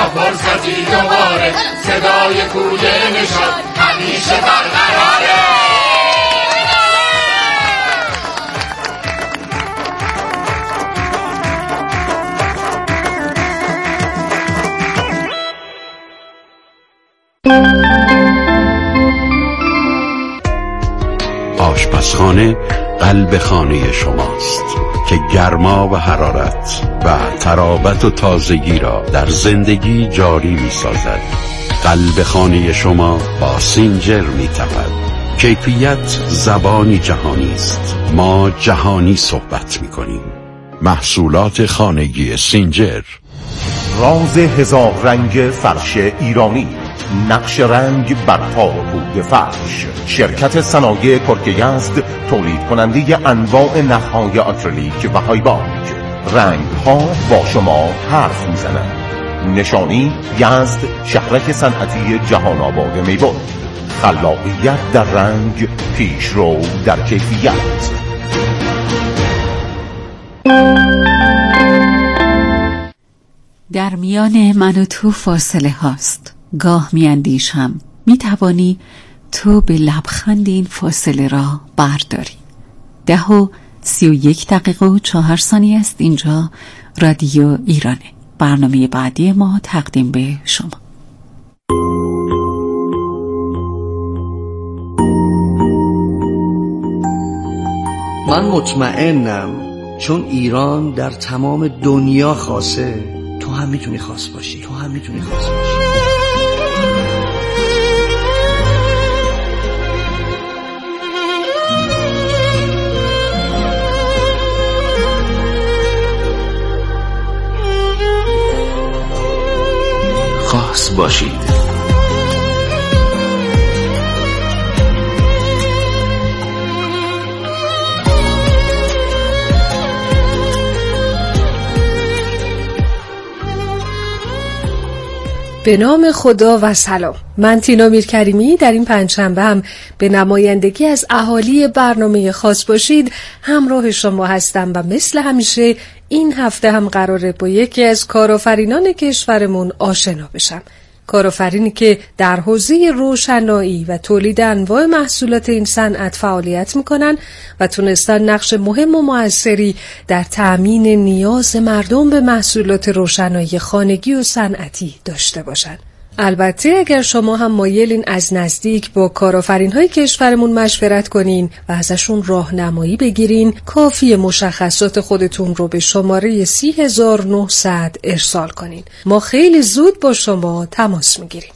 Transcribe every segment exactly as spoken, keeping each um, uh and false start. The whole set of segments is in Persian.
فرصتی دوباره، صدای کوی نشان همیشه برقراره. آشپزخانه قلب خانه شماست که گرما و حرارت و ترابط و تازگی را در زندگی جاری می سازد. قلب خانه شما با سینجر می تپد. کیفیت زبانی جهانی است. ما جهانی صحبت می کنیم. محصولات خانگی سینجر. راز هزار رنگ فرش ایرانی، نقش رنگ بر پارود فرش. شرکت صنایع کرک یزد تولید کننده انواع نخهای آکریلیک و هایباک. رنگ ها با شما حرف میزنند. نشانی یزد، شهرک صنعتی جهان آباد میبود. خلاقیت در رنگ، پیشرو در کیفیت. در میان من و تو فاصله هاست. گاه می اندیشم می توانی تو به لبخند این فاصله را برداری. ده و سی و یک دقیقه و چهار ثانیه است. اینجا رادیو ایرانه. برنامه بعدی ما تقدیم به شما. من مطمئنم چون ایران در تمام دنیا خاصه، تو هم میتونی خاص باشی. تو هم میتونی خاص باشی. خاص باشید. به نام خدا و سلام. من تینا میرکریمی در این پنجشنبه هم به نمایندگی از اهالی برنامه خاص باشید همراه شما هستم و مثل همیشه این هفته هم قراره با یکی از کارآفرینان کشورمون آشنا بشم. کارآفرینی که در حوزه روشنایی و تولید انواع محصولات این صنعت فعالیت میکنن و تونستن نقش مهم و موثری در تأمین نیاز مردم به محصولات روشنایی خانگی و صنعتی داشته باشن. البته اگر شما هم مایلین از نزدیک با کارآفرین‌های کشورمون مشورت کنین و ازشون راهنمایی بگیرین، کافیه مشخصات خودتون رو به شماره سی هزار و نهصد ارسال کنین. ما خیلی زود با شما تماس میگیریم.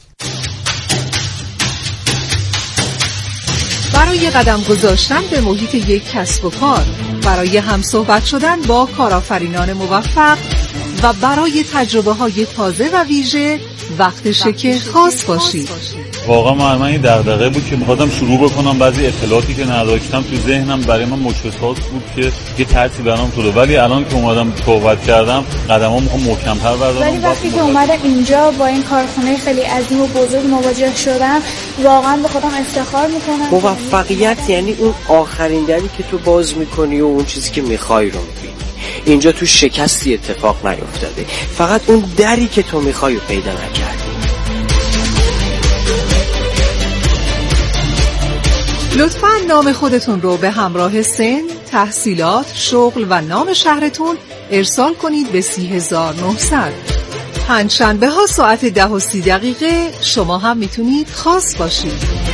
برای قدم گذاشتن به محیط یک کسب و کار، برای همصحبت شدن با کارآفرینان موفق و برای تجربه های تازه و ویژه وقتشه که خاص باشید. واقعا من این دغدغه بود که می‌خواستم شروع بکنم، بعضی اطلاعاتی که نداشتم تو ذهنم برای من مشخصات بود که یه ترسی برام شده، ولی الان که اومدم صحبت کردم قدمام میخوام محکم‌تر بردارم. ولی وقتی که اومدم اینجا با این کارخونه خیلی عظیم و بزرگ مواجه شدم، واقعا به خودم افتخار میکنم. موفقیت یعنی اون آخرین دری که تو باز میکنی و اون چیزی که میخوای رو میبینی. اینجا تو شکستی اتفاق نیفتاده، فقط اون دری که تو میخوای رو پیدا نکردی. لطفاً نام خودتون رو به همراه سن، تحصیلات، شغل و نام شهرتون ارسال کنید به سی هزار و نهصد. پنجشنبه ها ساعت ده و سی دقیقه شما هم میتونید خاص باشید.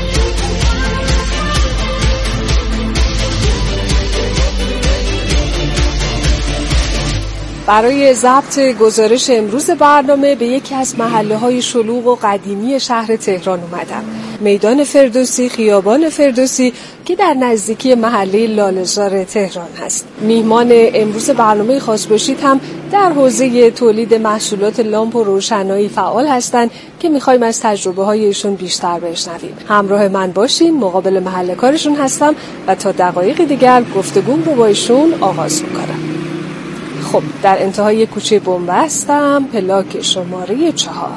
برای ضبط گزارش امروز برنامه به یکی از محله‌های شلوغ و قدیمی شهر تهران اومدم. میدان فردوسی، خیابان فردوسی که در نزدیکی محله لاله‌زار تهران هست. میهمان امروز برنامه خاص باشید هم در حوزه تولید محصولات لامپ و روشنایی فعال هستند که می‌خوایم از تجربه‌های ایشون بیشتر بشنویم. همراه من باشین، مقابل محل کارشون هستم و تا دقایق دیگر گفتگوم رو با ایشون آغاز می‌کنم. خب در انتهای کوچه بنبستم، پلاک شماره چهار.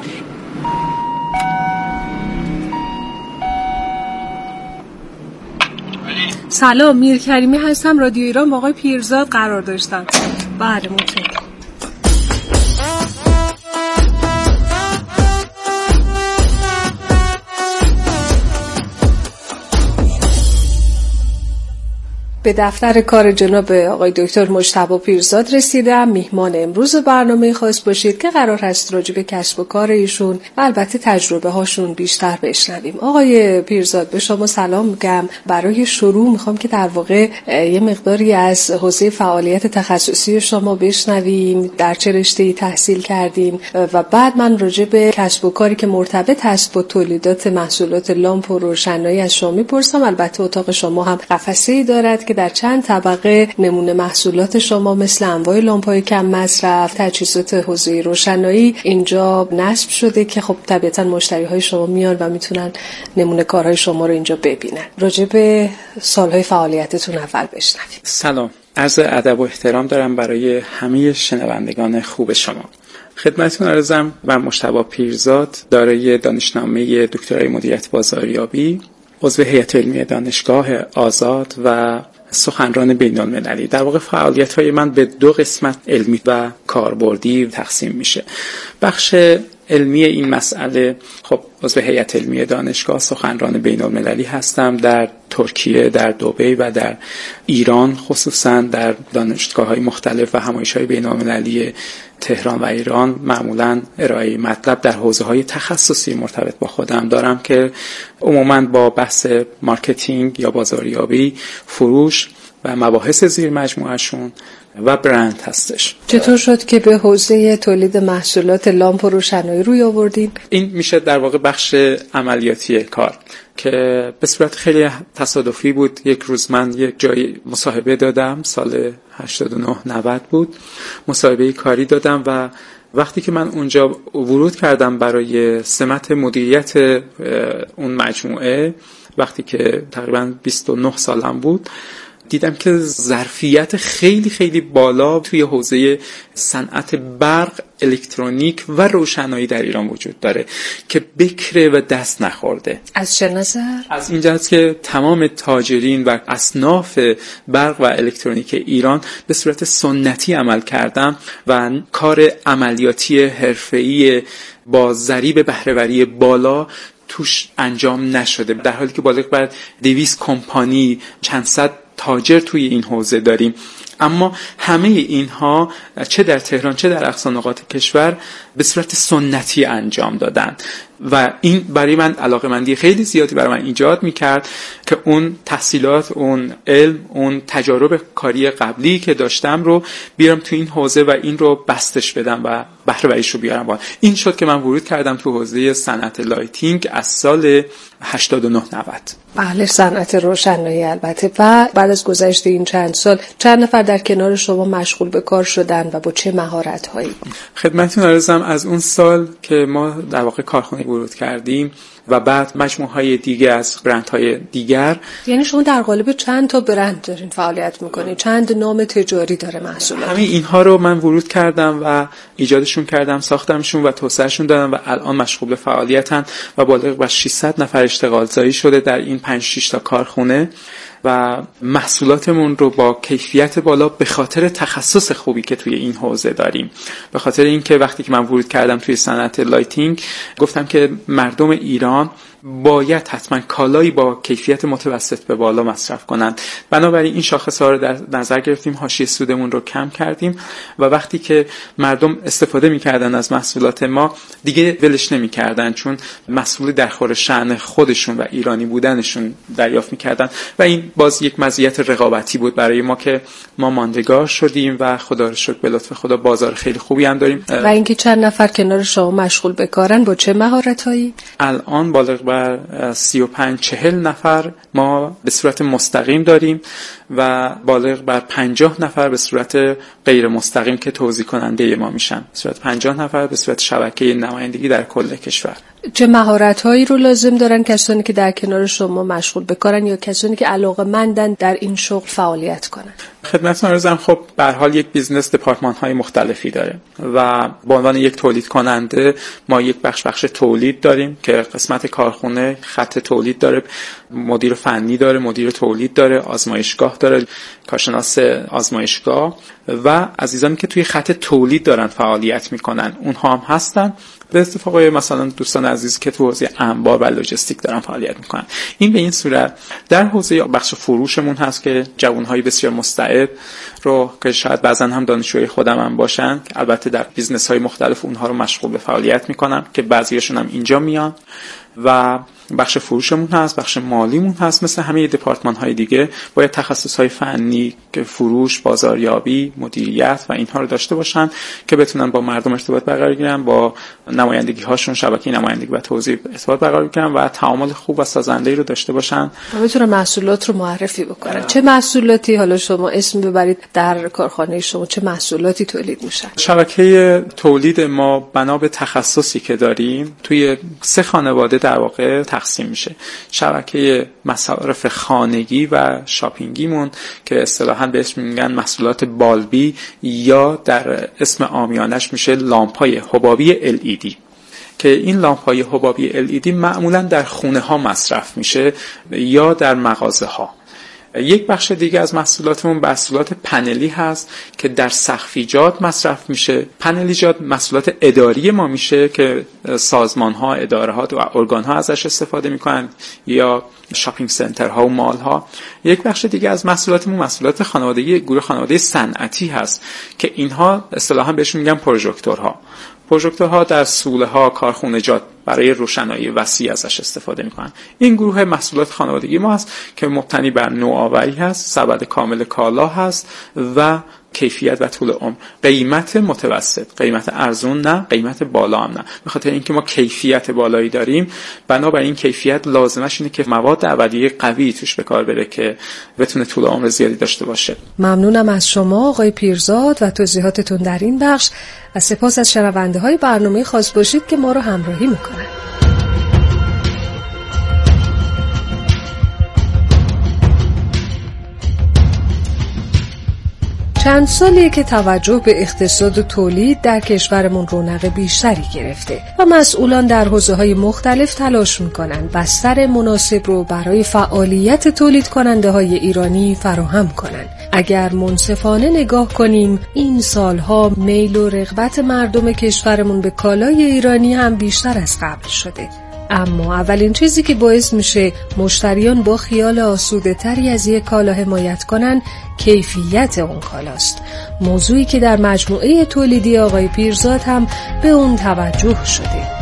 سلام، میرکریمی هستم، رادیو ایران با آقای پیرزاد قرار داشتم. بله مطمئن. به دفتر کار جناب آقای دکتر مجتبی پیرزاد رسیدم. میهمان امروز برنامه خاص باشید که قرار هست راجع به کسب و کار ایشون و البته تجربه هاشون بیشتر بشنویم. آقای پیرزاد به شما سلام میگم. برای شروع میخوام که در واقع یه مقداری از حوزه فعالیت تخصصی شما بشنویم، در چه رشته‌ای تحصیل کردین و بعد من راجع به کسب و کاری که مرتبط هست با تولیدات محصولات لامپ و روشنایی از شما میپرسم. البته اتاق شما هم قفسه‌ای دارد که در چند طبقه نمونه محصولات شما مثل انواع لامپ‌های کم مصرف، تجهیزات حوزه روشنایی اینجا نصب شده که خب طبیعتاً مشتری‌های شما میان و میتونن نمونه کارهای شما رو اینجا ببینن. راجع به سالهای فعالیتتون اول بشنویم. سلام، عرض ادب و احترام دارم برای همه شنوندگان خوب شما. خدمتتون عرضم من مجتبی پیرزاد، دارای دانشنامه دکترای مدیریت بازاریابی، عضو هیئت علمی دانشگاه آزاد و سخنران بین‌المللی. در واقع فعالیت‌های من به دو قسمت علمی و کاربردی تقسیم میشه. بخش علمی این مسئله، خب عضو هیئت علمی دانشگاه سخنران بین‌المللی هستم در ترکیه، در دبی و در ایران، خصوصا در دانشگاه‌های مختلف و همایش‌های بین‌المللی تهران و ایران. معمولاً ارائه مطلب در حوزه‌های تخصصی مرتبط با خودم دارم که عموماً با بحث مارکتینگ یا بازاریابی، فروش و مباحث زیر مجموعه‌شون و برند هستش. چطور شد که به حوزه تولید محصولات لامپ و روشنایی روی آوردین؟ این میشه در واقع بخش عملیاتی کار که به صورت خیلی تصادفی بود. یک روز من یک جای مصاحبه دادم، سال هشتاد و نه نود بود، مصاحبه کاری دادم و وقتی که من اونجا ورود کردم برای سمت مدیریت اون مجموعه، وقتی که تقریبا بیست و نه سالم بود، دیدم که ظرفیت خیلی خیلی بالا توی حوزه صنعت برق، الکترونیک و روشنایی در ایران وجود داره که بکره و دست نخورده. از چه نظر؟ از این جهت که تمام تاجرین و اصناف برق و الکترونیک ایران به صورت سنتی عمل کردن و کار عملیاتی حرفه‌ای با ضریب بهره‌وری بالا توش انجام نشده، در حالی که بالغ بر دویست کمپانی، چند صد تاجر توی این حوزه داریم. اما همه اینها چه در تهران چه در اقصا نقاط کشور به صورت سنتی انجام دادن و این برای من علاقه‌مندی خیلی زیادی برای من ایجاد میکرد که اون تحصیلات، اون علم، اون تجارب کاری قبلی که داشتم رو بیارم تو این حوزه و این رو بستش بدم و بهره وریش رو بیارم بالا. این شد که من ورود کردم تو حوزه صنعت لایتینگ از سال هشتاد و نه نود. بله، صنعت روشنایی. البته و بعد از گذشت این چند سال چند نفر در کنار شما مشغول به کار شدن و با چه مهارت‌هایی؟ خدمتتون عرضم از اون سال که ما در واقع کارخانه ورود کردیم و بعد مجموعه‌های دیگه از برندهای دیگر. یعنی شما در قالب چند تا برند دارین فعالیت میکنین؟ چند نام تجاری داره محصولات؟ همین اینها رو من ورود کردم و ایجادشون کردم، ساختمشون و توسعهشون دادم و الان مشغول به فعالیتن و بالغ بر ششصد نفر اشتغال زایی شده در این پنج شش تا کارخونه و محصولاتمون رو با کیفیت بالا به خاطر تخصص خوبی که توی این حوزه داریم، به خاطر اینکه وقتی که من ورود کردم توی صنعت لایتینگ گفتم که مردم ایران باید حتما کالایی با کیفیت متوسط به بالا مصرف کنند. بنابراین این شاخص‌ها رو در نظر گرفتیم، حاشیه سودمون رو کم کردیم و وقتی که مردم استفاده می‌کردن از محصولات ما دیگه ولش نمی‌کردن، چون محصولی در خور شأن خودشون و ایرانی بودنشون دریافت می‌کردن و این باز یک مزیت رقابتی بود برای ما که ما ماندگار شدیم و خدا رو شکر به لطف خدا بازار خیلی خوبی هم داریم. و اینکه چند نفر کنار شما مشغول به کارن با چه مهارت‌هایی؟ الان بالغ بر سی و پنج چهل نفر ما به صورت مستقیم داریم و بالغ بر پنجاه نفر به صورت غیر مستقیم که توزیع کننده ما میشن، به صورت پنجاه نفر به صورت شبکه نمایندگی در کل کشور. چه مهارت‌هایی رو لازم دارن کسانی که در کنار شما مشغول به کارن یا کسانی که علاقه‌مندن در این شغل فعالیت کنن؟ خدمتتون عرضم خب به هر حال یک بیزنس دپارتمان‌های مختلفی داره و به عنوان یک تولید کننده ما یک بخش بخش تولید داریم که قسمت کارخونه خط تولید داره، مدیر فنی داره، مدیر تولید داره، آزمایشگاه داره، کارشناس آزمایشگاه و عزیزانی که توی خط تولید دارن فعالیت میکنن اونها هم هستن، به اتفاق مثلا دوستان عزیز که تو حوزه انبار و لوجستیک دارن فعالیت میکنن. این به این صورت. در حوزه بخش فروشمون هست که جوانهای بسیار مستعد رو که شاید بعضا هم دانشجوی خودم هم باشن، البته در بیزنس های مختلف اونها رو مشغول به فعالیت میکنم که بعضیاشون هم اینجا میان، و بخش فروشمون هست، بخش مالیمون هست. مثل همه دپارتمان های دیگه باید تخصص های فنی که فروش، بازاریابی، مدیریت و اینها رو داشته باشن که بتونن با مردم ارتباط برقرار کنن، با نمایندگی هاشون شبکه نمایندگی و توزیع ارتباط برقرار کنن و تعامل خوب و سازنده‌ای رو داشته باشن و بتونن محصولات رو معرفی بکنن. چه محصولاتی حالا شما اسم ببرید در کارخانه شما چه محصولاتی تولید میشن؟ شبکه تولید ما بنا به تخصصی که داریم توی سه خانواده در واقع تقسیم میشه. شبکه مصارف خانگی و شاپینگیمون که اصطلاحاً بهش میگن محصولات بالبی یا در اسم عامیانش میشه لامپ‌های حبابی ال ای دی، که این لامپ‌های حبابی ال ای دی معمولاً در خونه ها مصرف میشه یا در مغازه ها. یک بخش دیگه از محصولاتمون محصولات پنلی هست که در سقفیجات مصرف میشه. پنلیجات محصولات اداری ما میشه که سازمان ها، اداره ها و ارگان ها ازش استفاده میکنن یا شاپینگ سنتر ها و مال ها. یک بخش دیگه از محصولاتمون محصولات خانوادگی گروه خانواده صنعتی هست که اینها اصطلاحاً بهشون میگن پروژکتورها. پروژکتورها در سوله ها، کارخونجات برای روشنایی وسیع ازش استفاده میکنن. این گروه محصولات خانوادگی ما هست که مبتنی بر نوآوری هست، سبد کامل کالا هست و کیفیت و طول عمر. قیمت متوسط، قیمت ارزون نه، قیمت بالا هم نه. به خاطر اینکه ما کیفیت بالایی داریم، بنابراین این کیفیت لازمش اینه که مواد اولیه قوی توش به کار بره که بتونه طول عمر زیادی داشته باشه. ممنونم از شما آقای پیرزاد و توضیحاتتون در این بخش و سپاس از شنونده های برنامه خاص باشید که ما رو همراهی میکنن. چند سالیه که توجه به اقتصاد و تولید در کشورمون رونق بیشتری گرفته و مسئولان در حوزه‌های مختلف تلاش میکنن بستر مناسب رو برای فعالیت تولید کننده های ایرانی فراهم کنن. اگر منصفانه نگاه کنیم این سالها میل و رغبت مردم کشورمون به کالای ایرانی هم بیشتر از قبل شده، اما اولین چیزی که باعث میشه مشتریان با خیال آسوده تری از یک کالا حمایت کنن کیفیت اون کالاست، موضوعی که در مجموعه تولیدی آقای پیرزاد هم به اون توجه شده.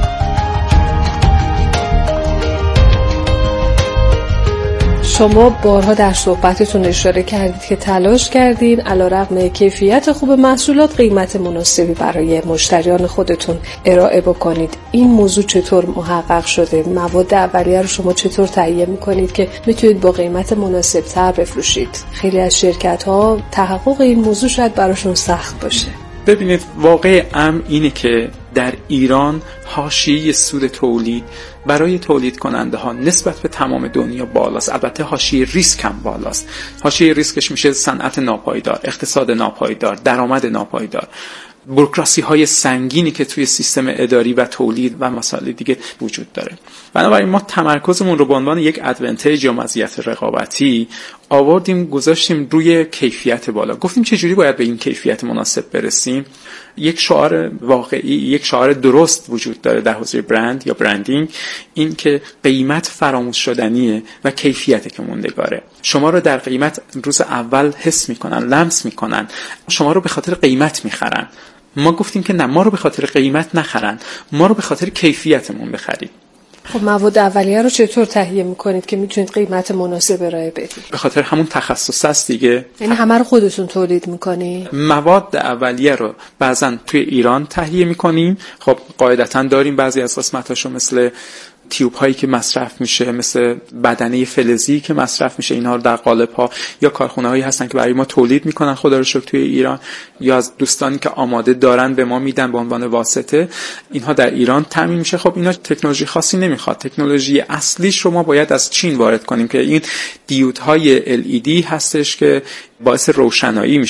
شما بارها در صحبتتون اشاره کردید که تلاش کردین علیرغم کیفیت خوب محصولات قیمت مناسبی برای مشتریان خودتون ارائه بکنید. این موضوع چطور محقق شده؟ مواد اولیه رو شما چطور تهیه میکنید که میتونید با قیمت مناسب تر بفروشید؟ خیلی از شرکت ها تحقق این موضوع شاید براشون سخت باشه. ببینید واقع امر اینه که در ایران حاشیه سود تولید برای تولید کننده ها نسبت به تمام دنیا بالاست. البته حاشیه ریسک هم بالاست. حاشیه ریسکش میشه صنعت ناپایدار، اقتصاد ناپایدار، درآمد ناپایدار، بوروکراسی های سنگینی که توی سیستم اداری و تولید و مسائل دیگه وجود داره. بنابراین ما تمرکزمون رو به عنوان یک ادوانتیج یا مزیت رقابتی آوردیم گذاشتیم روی کیفیت بالا. گفتیم چجوری باید به این کیفیت مناسب برسیم. یک شعار واقعی، یک شعار درست وجود داره در حوزه برند یا برندینگ، این که قیمت فراموش شدنیه و کیفیت که موندگاره. شما رو در قیمت روز اول حس میکنن، لمس میکنن، شما رو به خاطر قیمت میخرن. ما گفتیم که نه، ما رو به خاطر قیمت نخرن، ما رو به خاطر کیفیتمون بخرید. خب مواد اولیه رو چطور تهیه میکنید که میتونید قیمت مناسب ارائه بدید؟ به خاطر همون تخصص است دیگه. یعنی همه رو خودتون تولید میکنید؟ مواد اولیه رو بعضا توی ایران تهیه میکنیم. خب قاعدتاً داریم بعضی از قسمتاشو مثل تیوب هایی که مصرف میشه، مثل بدنه فلزی که مصرف میشه، اینها رو در قالب ها یا کارخونه هایی هستن که برای ما تولید میکنن خدا رو شکر توی ایران، یا از دوستانی که آماده دارن به ما میدن به عنوان واسطه، اینها در ایران تامین میشه. خب اینا تکنولوژی خاصی نمیخواد. تکنولوژی اصلیش رو ما باید از چین وارد کنیم که این دیودهای ال ای دی هستش که باعث روشنایی میشه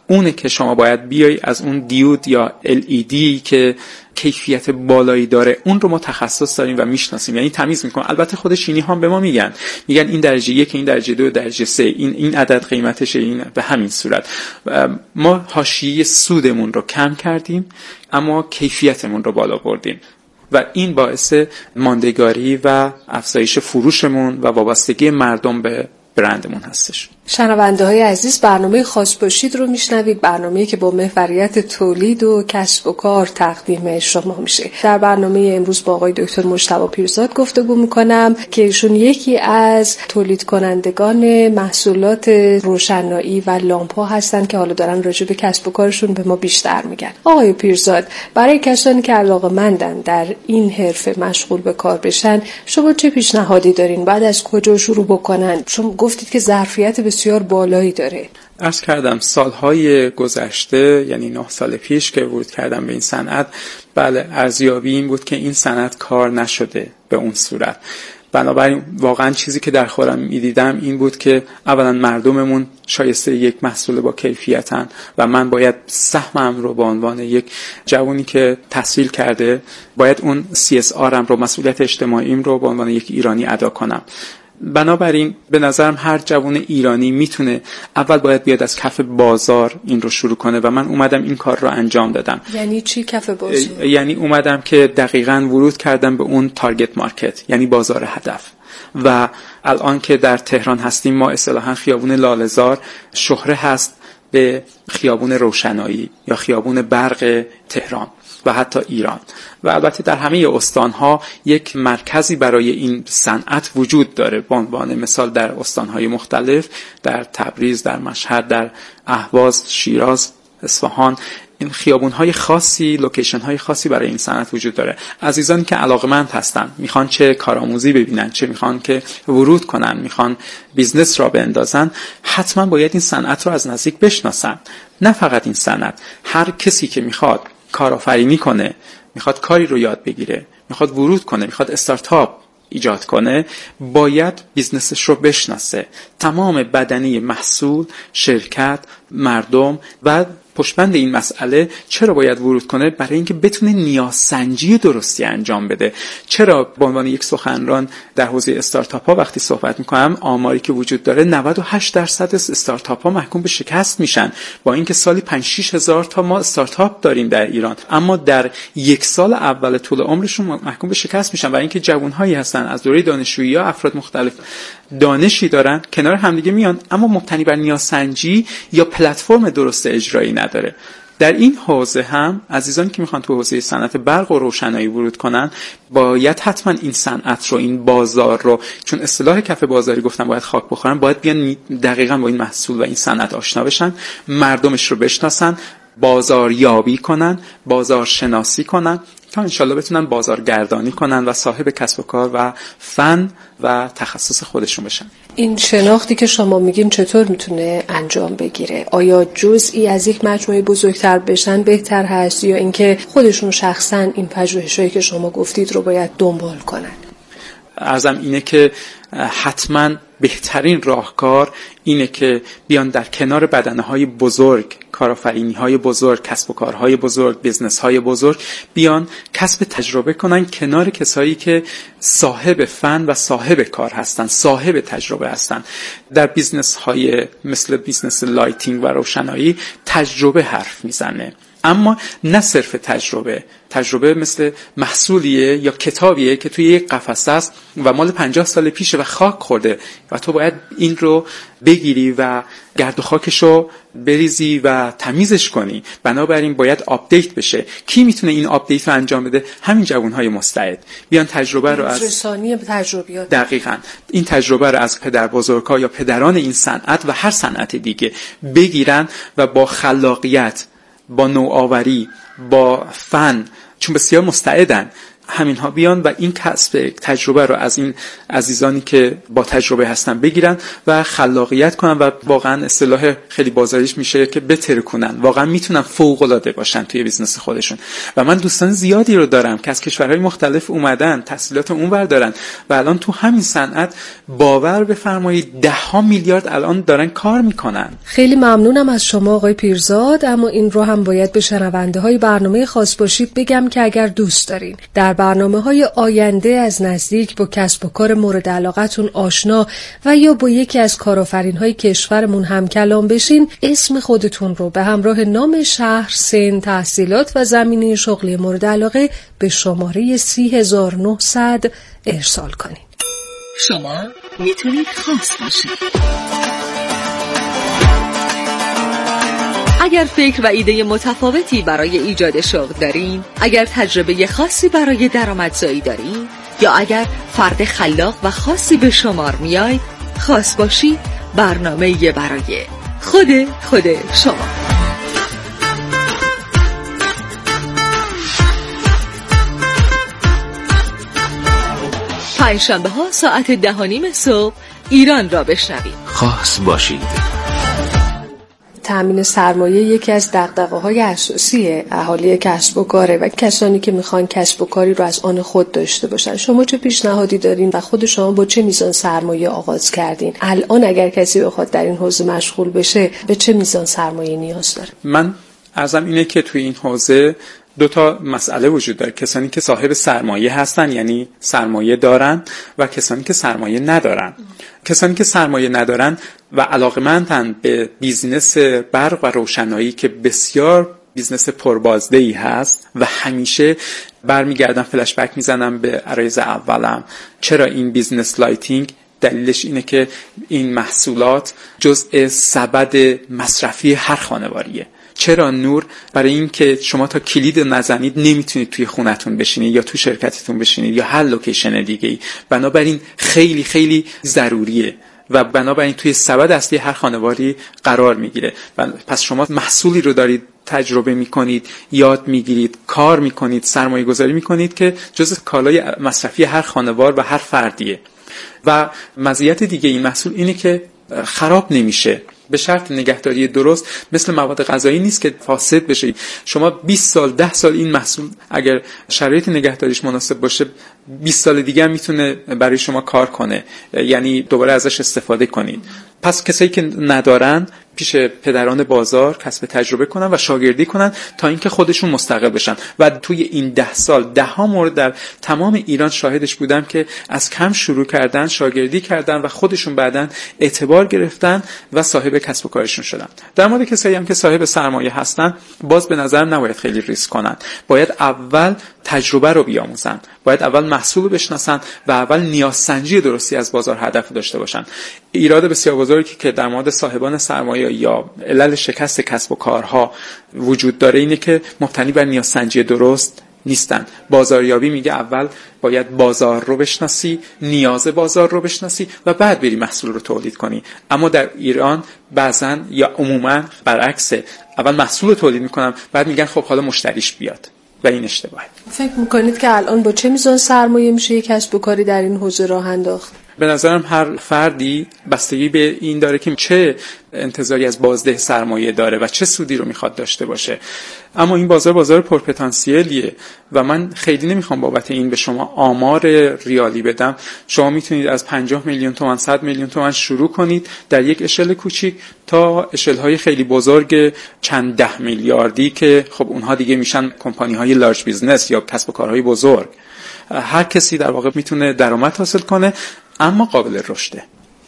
اونه که شما باید بیای از اون دیود یا ال ای دی که کیفیت بالایی داره اون رو ما تخصص داریم و میشناسیم، یعنی تمیز میکنیم. البته خود شینی هم به ما میگن میگن این درجه یک، این درجه دو، درجه سه، این این عدد قیمتشه، این به همین صورت. ما حاشیه سودمون رو کم کردیم اما کیفیتمون رو بالا بردیم و این باعث ماندگاری و افزایش فروشمون و وابستگی مردم به برندمون هستش. شنونده های عزیز، برنامه خاص باشید رو میشنوید، برنامه‌ای که با محوریت تولید و کسب و کار تقدیم شما میشه. در برنامه امروز با آقای دکتر مجتبی پیرزاد گفتگو میکنم که ایشون یکی از تولید کنندگان محصولات روشنایی و لامپ‌ها هستن که حالا دارن راجع به کسب و کارشون به ما بیشتر میگن. آقای پیرزاد، برای کسانی که علاقه‌مندن در این حرفه مشغول به کار بشن، شما چه پیشنهادی دارین؟ بعد از کجا شروع بکنن؟ شما گفتید که ظرفیت بسیار بالایی داره. عرض کردم سالهای گذشته، یعنی نه سال پیش که ورود کردم به این صنعت، بله ارزیابی این بود که این صنعت کار نشده به اون صورت. بنابراین واقعا چیزی که در خودم می‌دیدم این بود که اولا مردممون شایسته یک محصول با کیفیتن و من باید سهمم رو به عنوان یک جوانی که تحصیل کرده باید اون سی اس آرم رو، مسئولیت اجتماعیم رو به عنوان یک ایرانی ادا کنم. بنابراین به نظرم هر جوان ایرانی میتونه اول باید بیاد از کف بازار این رو شروع کنه و من اومدم این کار رو انجام دادم. یعنی چی کف بازار؟ یعنی اومدم که دقیقاً ورود کردم به اون تارگت مارکت، یعنی بازار هدف. و الان که در تهران هستیم ما اصطلاحاً خیابون لاله‌زار شهره هست به خیابون روشنایی یا خیابون برق تهران و حتی ایران و البته در همه استانها یک مرکزی برای این صنعت وجود داره. به عنوان مثال در استانهای مختلف، در تبریز، در مشهد، در اهواز، شیراز، اصفهان، این خیابون‌های خاصی، لوکیشن‌های خاصی برای این صنعت وجود داره. عزیزانی که علاقه‌مند هستن، میخوان چه کارآموزی ببینن، چه میخوان که ورود کنن، میخوان بیزنس را بندازن، حتما باید این صنعت رو از نزدیک بشناسن. نه فقط این صنعت، هر کسی که میخواد کارآفرینی کنه، میخواد کاری رو یاد بگیره، میخواد ورود کنه، میخواد استارتاپ ایجاد کنه، باید بیزنسش رو بشناسه. تمام بدنه محصول، شرکت، مردم و پشتبند این مسئله چرا باید ورود کنه؟ برای اینکه بتونه نیازسنجی درستی انجام بده. چرا به عنوان یک سخنران در حوزه استارتاپ ها وقتی صحبت میکنم، آماری که وجود داره نود و هشت درصد استارتاپ ها محکوم به شکست میشن، با اینکه سالی پنج شش هزار تا ما استارتاپ داریم در ایران، اما در یک سال اول طول عمرشون محکوم به شکست میشن. برای اینکه جوانهایی هستن از دوره دانشجویی یا افراد مختلف دانشی دارن، کنار همدیگه میان، اما مبتنی بر نیازسنجی یا پلتفرم درست اجرایی نداره. در این حوزه هم عزیزانی که میخوان تو حوزه صنعت برق و روشنایی ورود کنن، باید حتما این صنعت رو، این بازار رو، چون اصطلاح کف بازاری گفتم باید خاک بخورن، باید بیان دقیقاً با این محصول و این صنعت آشنا بشن، مردمش رو بشناسن، بازاریابی کنن، بازار شناسی کنن تا انشالله بتونن بازارگردانی کنن و صاحب کسب و کار و فن و تخصص خودشون بشن. این شناختی که شما میگین چطور میتونه انجام بگیره؟ آیا جزئی از یک مجموعه بزرگتر بشن بهتر هست یا اینکه خودشون شخصا این پژوهشایی که شما گفتید رو باید دنبال کنن؟ عرضم اینه که حتما بهترین راهکار اینه که بیان در کنار بدنه‌های بزرگ، کارآفرینی‌های بزرگ، کسب و کارهای بزرگ، بیزنس‌های بزرگ، بیان کسب تجربه کنن کنار کسایی که صاحب فن و صاحب کار هستن، صاحب تجربه هستن. در بیزنس‌های مثل بیزنس لایتینگ و روشنایی تجربه حرف میزنه، اما نه صرف تجربه. تجربه مثل محصولیه یا کتابیه که توی یک قفسه است و مال پنجاه سال پیشه و خاک خورده و تو باید این رو بگیری و گرد و خاکشو بریزی و تمیزش کنی. بنابراین باید آپدیت بشه. کی میتونه این آپدیت رو انجام بده؟ همین جوانهای مستعد. بیان تجربه رو از رسانی تجربیات، دقیقاً این تجربه رو از پدر بزرگا یا پدران این صنعت و هر صنعت دیگه بگیرن و با خلاقیت، با نوآوری، با فن، چون بسیار مستعدن، همین ها بیان و این کسب تجربه رو از این عزیزانی که با تجربه هستن بگیرن و خلاقیت کنن و واقعا اصطلاح خیلی بازاریش میشه که بترکونن، واقعا میتونن فوق العاده باشن توی بیزنس خودشون. و من دوستان زیادی رو دارم که از کشورهای مختلف اومدن، تحصیلات اونور دارن و الان تو همین صنعت باور بفرمایید ده ها میلیارد الان دارن کار میکنن. خیلی ممنونم از شما آقای پیرزاد، اما این رو هم باید به شنونده های برنامه خاص باشید بگم که اگر دوست دارین در برنامه‌های آینده از نزدیک با کسب و کار مورد علاقتون آشنا و یا با یکی از کارآفرین‌های کشورمون هم کلام بشین، اسم خودتون رو به همراه نام شهر، سن، تحصیلات و زمینه شغلی مورد علاقه به شماره سی هزار و نهصد ارسال کنید. شما میتونید خاص باشید. اگر فکر و ایده متفاوتی برای ایجاد شغل دارین، اگر تجربه خاصی برای درآمدزایی دارین یا اگر فرد خلاق و خاصی به شمار میاید، خاص باشید برنامه برای خود خود شما. پنجشنبه ها ساعت ده و نیم صبح ایران را بشنوید. خاص باشید. تامین سرمایه یکی از دغدغه‌های اساسی اهالی کسب و کاره و کسانی که میخوان کسب و کاری رو از آن خود داشته باشن. شما چه پیشنهادی دارین و خود شما با چه میزان سرمایه آغاز کردین؟ الان اگر کسی بخواد در این حوزه مشغول بشه به چه میزان سرمایه نیاز داره؟ من عرضم اینه که توی این حوزه دو تا مسئله وجود داره. کسانی که صاحب سرمایه هستن، یعنی سرمایه دارن، و کسانی که سرمایه ندارن. کسانی که سرمایه ندارن و علاقمندن به بیزنس برق و روشنایی که بسیار بیزنس پربازدهی هست و همیشه برمیگردم فلش بک میزنم به عرایض اولم. چرا این بیزنس لایتینگ؟ دلیلش اینه که این محصولات جزء سبد مصرفی هر خانواریه. چرا نور؟ برای این که شما تا کلید نزنید نمیتونید توی خونتون بشینید یا تو شرکتتون بشینید یا هر لوکیشن دیگه ای. بنابراین خیلی خیلی ضروریه و بنابراین توی سبد اصلی هر خانواری قرار میگیره. پس شما محصولی رو دارید تجربه میکنید، یاد میگیرید، کار میکنید، سرمایه گذاری میکنید که جزء کالای مصرفی هر خانوار و هر فردیه. و مزیت دیگه این محصول اینه که خراب نمیشه به شرط نگهداری درست. مثل مواد غذایی نیست که فاسد بشه. شما بیست سال ده سال این محصول اگر شرایط نگهداریش مناسب باشه بیست سال دیگه هم میتونه برای شما کار کنه، یعنی دوباره ازش استفاده کنید. پس کسایی که ندارن پیش پدران بازار کسب تجربه کنن و شاگردی کنن تا اینکه خودشون مستقل بشن. و توی این ده سال ده ها مورد در تمام ایران شاهدش بودم که از کم شروع کردن، شاگردی کردن و خودشون بعدن اعتبار گرفتن و صاحب کسب و کارشون شدن. در مورد کسایی هم که صاحب سرمایه هستن، باز به نظرم نباید خیلی ریسک کنن. باید اول تجربه رو بیاموزن، باید اول محصول رو بشناسن و اول نیازسنجی درستی از بازار هدف داشته باشن. ایراد بسیار بزرگی که در مورد صاحبان سرمایه یا علل شکست کسب و کارها وجود داره اینه که مبتنی بر نیازسنجی درست نیستن. بازاریابی میگه اول باید بازار رو بشناسی، نیاز بازار رو بشناسی و بعد بری محصول رو تولید کنی. اما در ایران بعضن یا عموما برعکسه، اول محصول رو تولید میکنم بعد میگن خب حالا مشتریش بیاد و این اشتباهه. فکر میکنید که الان با چه میزان سرمایه میشه یک کسب و کاری در این حوزه راه انداخت؟ به نظرم هر فردی بستگی به این داره که چه انتظاری از بازده سرمایه داره و چه سودی رو میخواد داشته باشه. اما این بازار بازار پرپتانسیلیه و من خیلی نمیخوام بابت این به شما آمار ریالی بدم. شما میتونید از پنجاه میلیون تومان، صد میلیون تومان شروع کنید در یک اشل کوچیک تا اشل های خیلی بزرگ چند ده میلیاردی که خب اونها دیگه میشن کمپانی های لارج بیزنس یا کسب و کارهای بزرگ. هر کسی در واقع میتونه درآمد حاصل کنه، اما قابل رشده.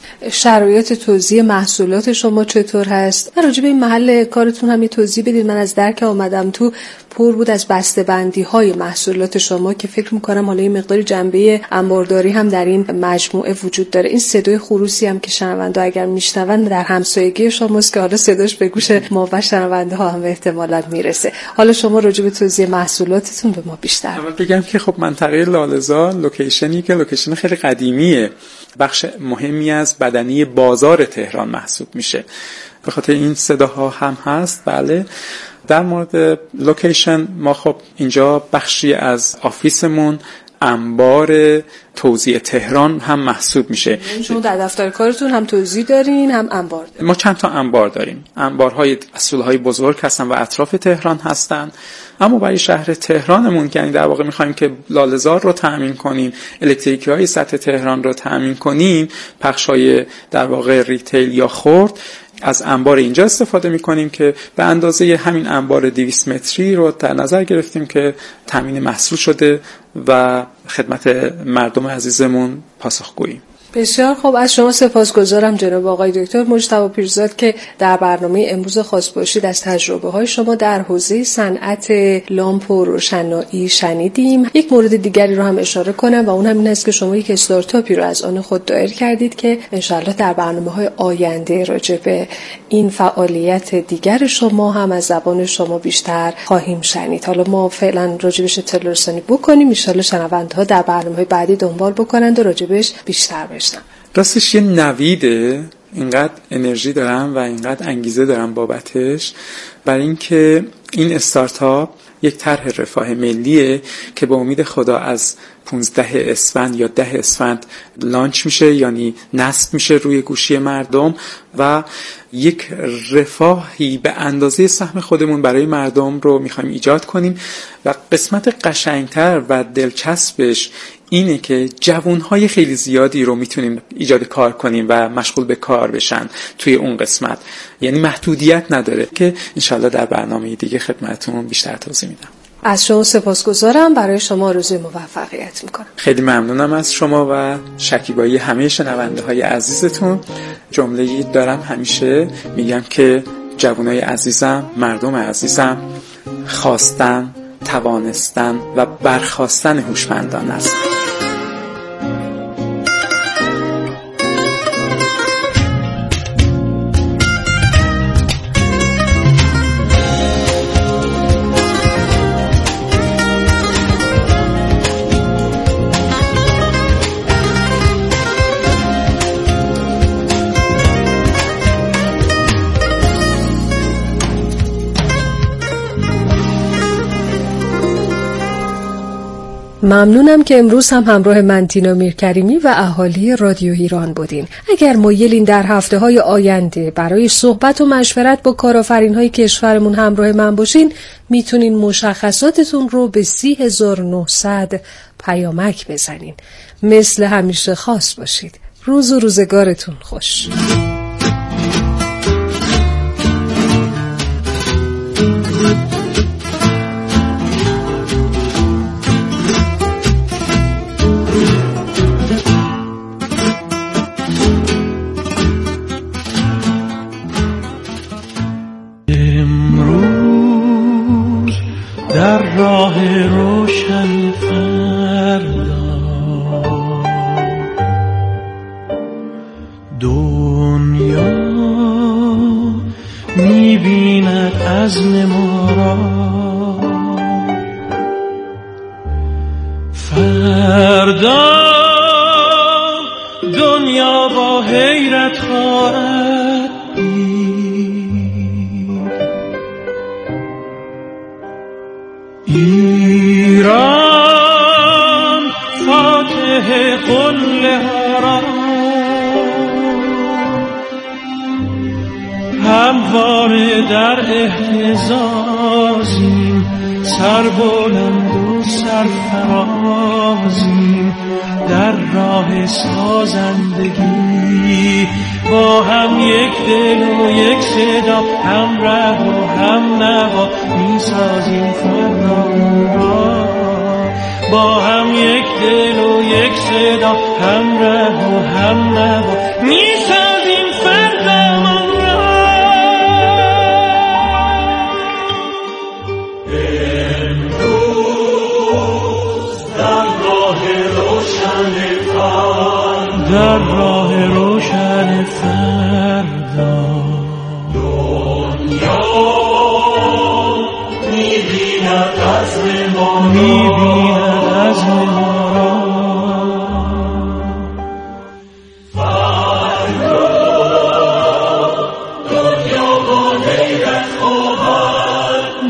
شرایط توزیع محصولات شما چطور هست؟ و راجع به این محل کارتون هم یه توضیح بدید. من از درک آمدم تو پر بود از بسته‌بندی های محصولات شما که فکر میکنم حالا این مقداری جنبه انبارداری هم در این مجموعه وجود داره. این صدای خروسی هم که شنونده اگر میشنون در همسایگی شماست که حالا صداش به گوش ما و شنونده ها هم احتمالاً میرسه. حالا شما راجع به توزیع محصولاتتون به ما بیشتر بگم که خب منطقه لاله‌زار لوکیشنی که لوکیشن خیلی قدیمیه، بخش مهمی از بدنی بازار تهران محسوب میشه. به خاطر این صداها هم هست. بله. در مورد لوکیشن، ما خب اینجا بخشی از آفیسمون انبار توزیع تهران هم محسوب میشه. شما در دفتر کارتون هم توزیع دارین هم انبار دارین؟ ما چند تا انبار داریم. انبارهای اصولهای بزرگ هستن و اطراف تهران هستن، اما برای شهر تهرانمون که یعنی در واقع میخوایم که لاله‌زار رو تامین کنیم، الکتریکی های سطح تهران رو تامین کنیم، پخش های در واقع ریتیل یا خرد، از انبار اینجا استفاده میکنیم که به اندازه همین انبار دویست متری رو در نظر گرفتیم که تامین محصول شده و خدمت مردم عزیزمون پاسخگوییم. بسیار خوب، از شما سپاسگزارم جناب آقای دکتر مجتبی پیرزاد که در برنامه امروز خواست باشید از تجربه های شما در حوزه صنعت لامپ و روشنایی شنیدیم. یک مورد دیگری رو هم اشاره کنم و اون هم این است که شما یک استارتاپی رو از آن خود دایر کردید که انشالله در برنامه های آینده راجع به این فعالیت دیگر شما هم از زبان شما بیشتر خواهیم شنید. حالا ما فعلا راجبش اطلاع رسانی بکنیم، انشالله شنونده‌ها در برنامه‌های بعدی دنبال بکنند و راجبش بیشتر بشنوند. راستش یه نویده، اینقدر انرژی دارم و اینقدر انگیزه دارم بابتش، برای اینکه این استارتاپ یک طرح رفاه ملیه که به امید خدا از پانزده اسفند یا ده اسفند لانچ میشه، یعنی نصب میشه روی گوشی مردم و یک رفاهی به اندازه سهم خودمون برای مردم رو میخوایم ایجاد کنیم. و قسمت قشنگتر و دلچسبش اینه که جوانهای خیلی زیادی رو میتونیم ایجاد کار کنیم و مشغول به کار بشن توی اون قسمت، یعنی محدودیت نداره که انشالله در برنامه دیگه خدمتتون بیشتر توضیح میدم. از شما سپاسگزارم، برای شما آرزوی موفقیت میکنم. خیلی ممنونم از شما و شکیبایی همه شنونده های عزیزتون. جمله‌ای دارم همیشه میگم که جوانای عزیزم، مردم عزیزم، خواستن، توانستن و برخاستن هوشمندان است. ممنونم که امروز هم همراه من تینا میرکریمی و اهالی رادیو ایران بودین. اگر مایلین در هفته های آینده برای صحبت و مشورت با کارآفرین های کشورمون همراه من باشین، میتونین مشخصاتتون رو به سی هزار و نهصد پیامک بزنین. مثل همیشه خاص باشید. روز و روزگارتون خوش. در راه روشن فردا دنیا می‌بیند عزم ما را، فردا دنیا با حیرت خواهد ایران فاتح قله را همواره در اهتزازیم، سربلند و سرفرازیم، در راه سازندگی با هم یک دل و یک صدا، هم ره و هم نوا میسازیم فردا را. با هم یک دل و یک صدا، هم ره و هم نوا میسازیم فردا را. امروز در راه روشن فردا، در راه روشن فردا دنیا می‌بیند عزم ما را، می‌بیند عزم ما را. فردا دنیا با حیرت خواهد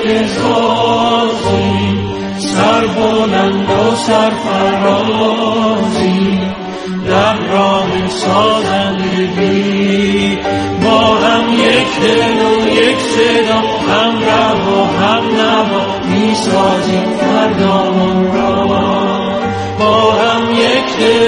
اعتزازی، سر بلند و سرفرازی در راه سازندگی. با هم یک دل و یک صدا، هم ره و هم نوا میسازیم فردامان را. با هم یک دل